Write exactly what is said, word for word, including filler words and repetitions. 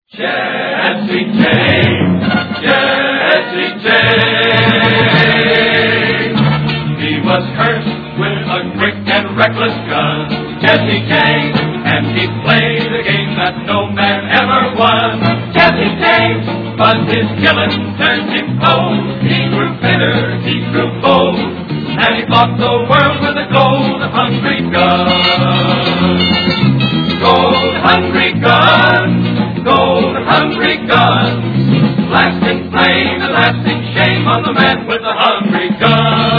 Jesse James, Jesse James. He was cursed with a quick and reckless gun, Jesse James, and he played a game that no man ever won. Jesse James, but his killing turned him cold. He grew bitter, he grew bold, and he fought the world with a gold-hungry gun. Gold-hungry gun, gold-hungry gun, lasting flame and lasting shame on the man with the hungry gun.